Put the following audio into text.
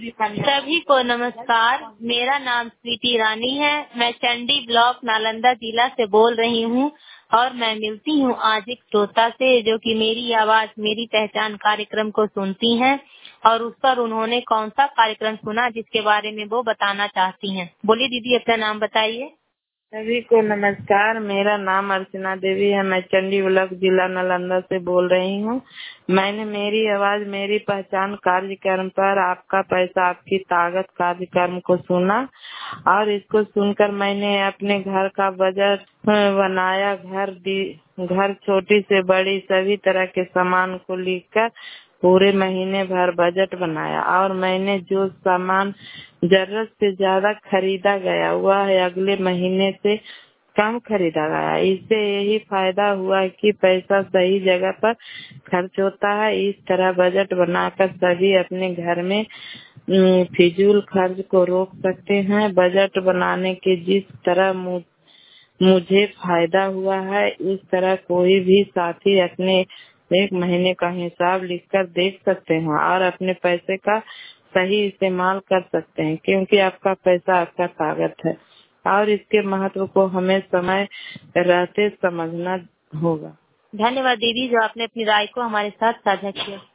सभी को नमस्कार। मेरा नाम स्वीटी रानी है। मैं चंडी ब्लॉक नालंदा जिला से बोल रही हूँ और मैं मिलती हूँ आज एक श्रोता से जो कि मेरी आवाज मेरी पहचान कार्यक्रम को सुनती हैं और उस पर उन्होंने कौन सा कार्यक्रम सुना जिसके बारे में वो बताना चाहती हैं। बोलिए दीदी, अपना नाम बताइए। सभी को नमस्कार। मेरा नाम अर्चना देवी है। मैं चंडी ब्लॉक जिला नालंदा से बोल रही हूँ। मैंने मेरी आवाज मेरी पहचान कार्यक्रम पर आपका पैसा आपकी ताकत कार्यक्रम को सुना और इसको सुनकर मैंने अपने घर का बजट बनाया। घर छोटी से बड़ी सभी तरह के सामान को लिखकर पूरे महीने भर बजट बनाया और मैंने जो सामान जरूरत से ज्यादा खरीदा गया वह है अगले महीने से कम खरीदा गया। इससे यही फायदा हुआ कि पैसा सही जगह पर खर्च होता है। इस तरह बजट बनाकर सभी अपने घर में फिजूल खर्च को रोक सकते हैं। बजट बनाने के जिस तरह मुझे फायदा हुआ है इस तरह कोई भी साथी अपने एक महीने का हिसाब लिखकर देख सकते हैं और अपने पैसे का सही इस्तेमाल कर सकते हैं, क्योंकि आपका पैसा आपका ताकत है और इसके महत्व को हमें समय रहते समझना होगा। धन्यवाद दीदी, जो आपने अपनी राय को हमारे साथ साझा किया।